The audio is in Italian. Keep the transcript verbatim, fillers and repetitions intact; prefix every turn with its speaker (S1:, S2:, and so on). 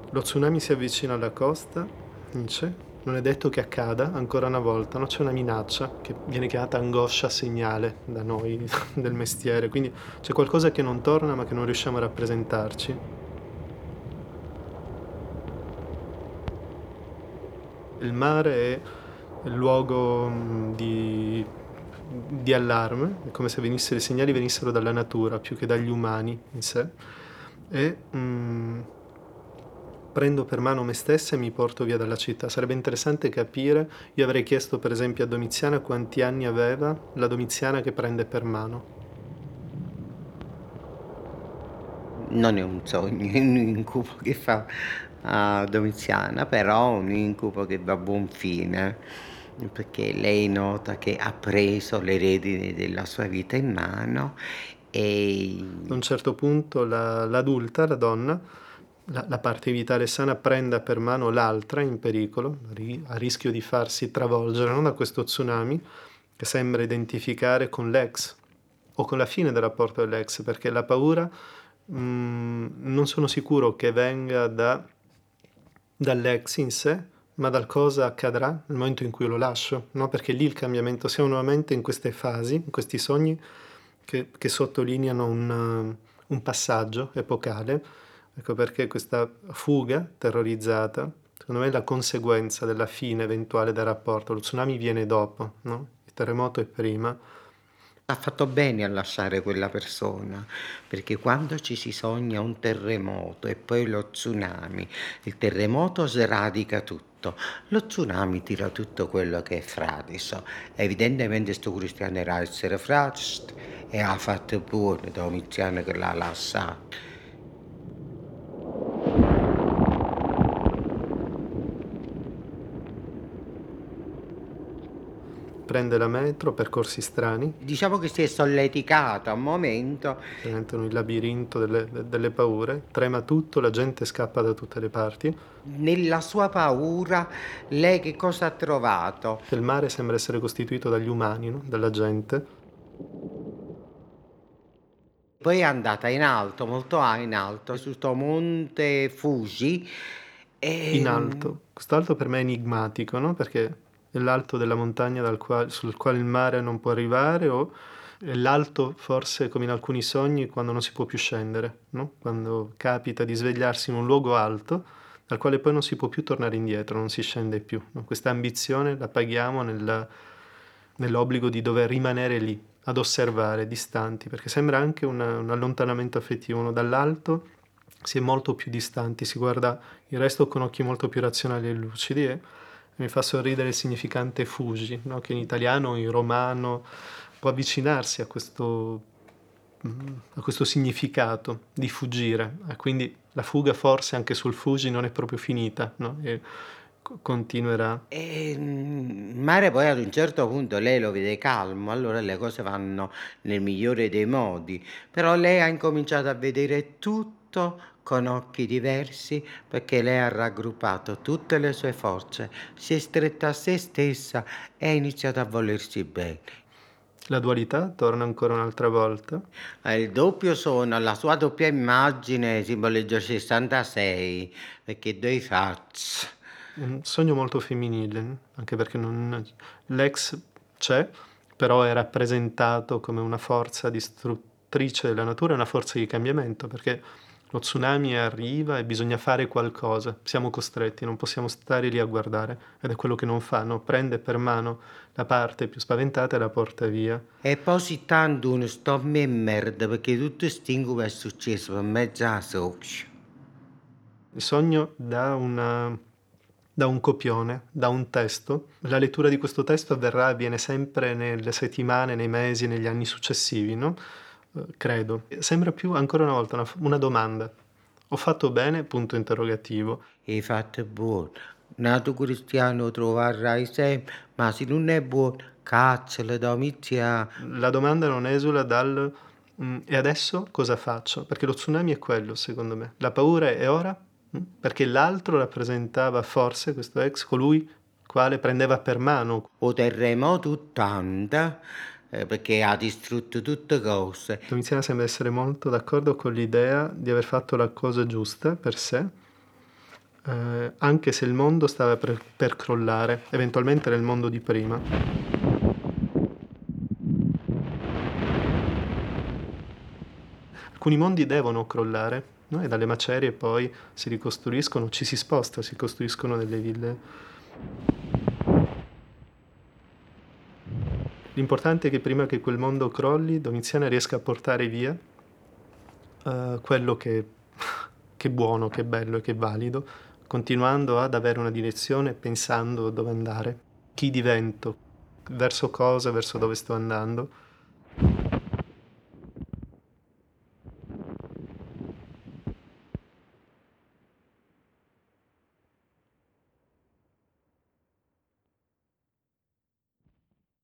S1: Lo tsunami si avvicina alla costa, dice. Non è detto che accada ancora una volta, no? C'è una minaccia che viene chiamata angoscia segnale da noi del mestiere, quindi c'è qualcosa che non torna ma che non riusciamo a rappresentarci. Il mare è il luogo mh, di, di allarme, è come se venisse, i segnali venissero dalla natura più che dagli umani in sé. E mh, prendo per mano me stessa e mi porto via dalla città. Sarebbe interessante capire, io avrei chiesto per esempio a Domiziana quanti anni aveva la Domiziana che prende per mano.
S2: Non è un sogno, è un incubo che fa a Domiziana, però un incubo che va a buon fine, perché lei nota che ha preso le redini della sua vita in mano
S1: A un
S2: e
S1: certo punto la, l'adulta, la donna, la, la parte vitale sana prenda per mano l'altra in pericolo, ri- a rischio di farsi travolgere, no, da questo tsunami che sembra identificare con l'ex o con la fine del rapporto dell'ex, perché la paura mh, non sono sicuro che venga da, dall'ex in sé, ma dal cosa accadrà nel momento in cui lo lascio, no? Perché lì il cambiamento, siamo nuovamente in queste fasi, in questi sogni che, che sottolineano un, un passaggio epocale. Ecco perché questa fuga terrorizzata, secondo me è la conseguenza della fine eventuale del rapporto. Lo tsunami viene dopo, no? Il terremoto è prima.
S2: ha fatto bene a lasciare quella persona, perché quando ci si sogna un terremoto e poi lo tsunami, il terremoto sradica tutto, lo tsunami tira tutto quello che è fradicio. Evidentemente sto cristiano era essere fradicio e ha fatto buono Domiziano che l'ha lasciato.
S1: Prende la metro, percorsi strani,
S2: Diciamo che si è solleticata un momento.
S1: diventano il labirinto delle, delle paure, trema tutto, la gente scappa da tutte le parti.
S2: Nella sua paura, lei che cosa ha trovato?
S1: Il mare sembra essere costituito dagli umani, no? Dalla gente.
S2: Poi è andata in alto, molto a in alto, su sto monte Fuji,
S1: In
S2: ehm,
S1: alto. Quest'alto per me è enigmatico, no? Perché è l'alto della montagna dal quale- sul quale il mare non può arrivare o è l'alto forse come in alcuni sogni quando non si può più scendere, no? Quando capita di svegliarsi in un luogo alto dal quale poi non si può più tornare indietro, non si scende più, no? Questa ambizione la paghiamo nella- nell'obbligo di dover rimanere lì, ad osservare, distanti, perché sembra anche una- un allontanamento affettivo, uno dall'alto si è molto più distanti, si guarda il resto con occhi molto più razionali e lucidi e mi fa sorridere il significante fugi, no? Che in italiano, in romano, può avvicinarsi a questo, mm, a questo significato di fuggire. E quindi la fuga forse anche sul fugi non è proprio finita, no? E co- continuerà.
S2: ehm, il mare poi ad un certo punto lei lo vede calmo, allora le cose vanno nel migliore dei modi, però lei ha incominciato a vedere tutto con occhi diversi perché lei ha raggruppato tutte le sue forze, si è stretta a se stessa e ha iniziato a volersi bene.
S1: La dualità torna ancora un'altra volta.
S2: Eh, il doppio sono la sua doppia immagine simboleggia sessantasei, perché due facce.
S1: Un sogno molto femminile, anche perché non- l'ex c'è, però è rappresentato come una forza distruttrice della natura, una forza di cambiamento, perché lo tsunami arriva e bisogna fare qualcosa, siamo costretti, non possiamo stare lì a guardare, ed è quello che non fa, no? Prende per mano la parte più spaventata e la porta via.
S2: E poi si tanto uno sto me merda perché tutto stinco è successo per mezzo a socio.
S1: Il sogno da una da un copione, da un testo. La lettura di questo testo avverrà, avviene sempre nelle settimane, nei mesi e negli anni successivi, no? Eh, credo. Sembra più, ancora una volta, una, una domanda. Ho fatto bene? Punto interrogativo.
S2: E fatto buono. Nato cristiano troverai sempre, ma se non è buono, cacciala da mizia.
S1: La domanda non esula dal "Mm, e adesso cosa faccio?" Perché lo tsunami è quello, secondo me. La paura è "e ora?" Mm? Perché l'altro rappresentava forse questo ex, colui quale prendeva per mano.
S2: O terremoto tanta, eh, perché ha distrutto tutte cose.
S1: Domiziana sembra essere molto d'accordo con l'idea di aver fatto la cosa giusta per sé, eh, anche se il mondo stava per, per crollare, eventualmente era il mondo di prima. Alcuni mondi devono crollare, no? E dalle macerie poi si ricostruiscono, ci si sposta, si costruiscono delle ville. L'importante è che prima che quel mondo crolli, Domiziana riesca a portare via uh, quello che, che è buono, che è bello e che è valido, continuando ad avere una direzione, pensando dove andare, chi divento, verso cosa, verso dove sto andando.